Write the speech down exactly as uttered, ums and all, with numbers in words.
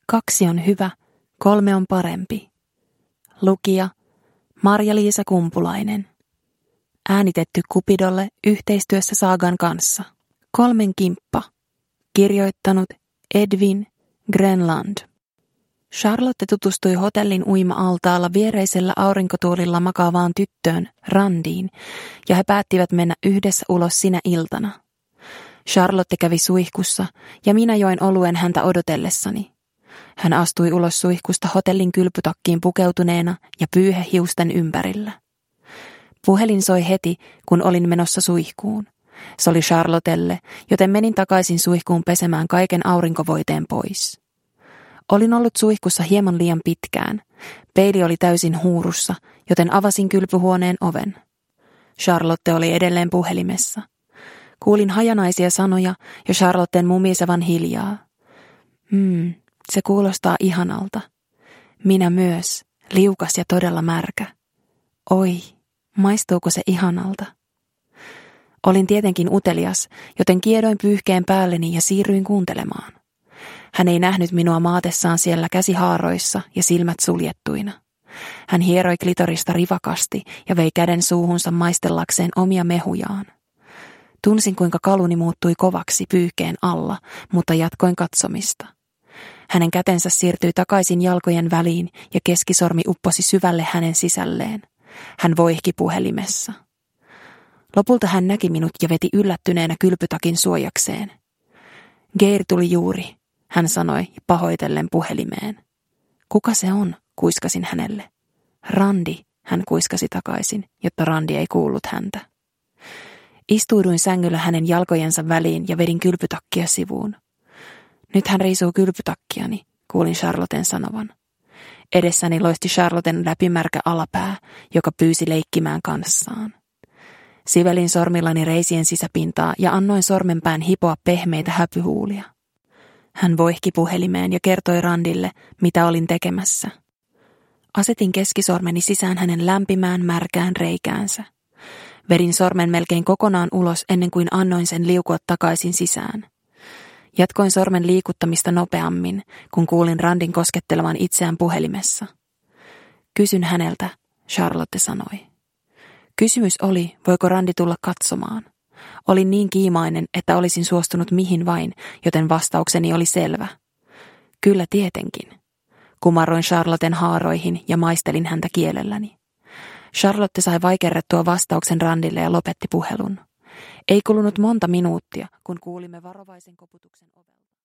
Kaksi on hyvä, kolme on parempi. Lukija Marja-Liisa Kumpulainen. Äänitetty Cupidolle yhteistyössä Saagan kanssa. Kolmen kimppa. Kirjoittanut Edwin Grenland. Charlotte tutustui hotellin uima-altaalla viereisellä aurinkotuolilla makaavaan tyttöön, Randiin, ja he päättivät mennä yhdessä ulos sinä iltana. Charlotte kävi suihkussa, ja minä join oluen häntä odotellessani. Hän astui ulos suihkusta hotellin kylpytakkiin pukeutuneena ja pyyhehiusten ympärillä. Puhelin soi heti, kun olin menossa suihkuun. Se oli Charlottelle, joten menin takaisin suihkuun pesemään kaiken aurinkovoiteen pois. Olin ollut suihkussa hieman liian pitkään. Peili oli täysin huurussa, joten avasin kylpyhuoneen oven. Charlotte oli edelleen puhelimessa. Kuulin hajanaisia sanoja ja Charlotten mumisevan hiljaa. Hmm, se kuulostaa ihanalta. Minä myös, liukas ja todella märkä. Oi, maistuuko se ihanalta? Olin tietenkin utelias, joten kiedoin pyyhkeen päälleni ja siirryin kuuntelemaan. Hän ei nähnyt minua maatessaan siellä käsihaaroissa ja silmät suljettuina. Hän hieroi klitorista rivakasti ja vei käden suuhunsa maistellakseen omia mehujaan. Tunsin, kuinka kaluni muuttui kovaksi pyyhkeen alla, mutta jatkoin katsomista. Hänen kätensä siirtyi takaisin jalkojen väliin ja keskisormi upposi syvälle hänen sisälleen. Hän voihki puhelimessa. Lopulta hän näki minut ja veti yllättyneenä kylpytakin suojakseen. Geir tuli juuri, hän sanoi pahoitellen puhelimeen. Kuka se on, kuiskasin hänelle. Randi, hän kuiskasi takaisin, jotta Randi ei kuullut häntä. Istuuduin sängyllä hänen jalkojensa väliin ja vedin kylpytakkia sivuun. Nyt hän riisuu kylpytakkiani, kuulin Charlotten sanovan. Edessäni loisti Charlotten läpimärkä alapää, joka pyysi leikkimään kanssaan. Sivelin sormillani reisien sisäpintaa ja annoin sormenpään hipoa pehmeitä häpyhuulia. Hän voihki puhelimeen ja kertoi Randille, mitä olin tekemässä. Asetin keskisormeni sisään hänen lämpimään märkään reikäänsä. Vedin sormen melkein kokonaan ulos ennen kuin annoin sen liukua takaisin sisään. Jatkoin sormen liikuttamista nopeammin, kun kuulin Randin koskettelevan itseään puhelimessa. Kysyn häneltä, Charlotte sanoi. Kysymys oli, voiko Randi tulla katsomaan. Olin niin kiimainen, että olisin suostunut mihin vain, joten vastaukseni oli selvä. Kyllä tietenkin. Kumarroin Charlotten haaroihin ja maistelin häntä kielelläni. Charlotte sai vaikerrettua vastauksen Randille ja lopetti puhelun. Ei kulunut monta minuuttia, kun kuulimme varovaisen koputuksen ovelta.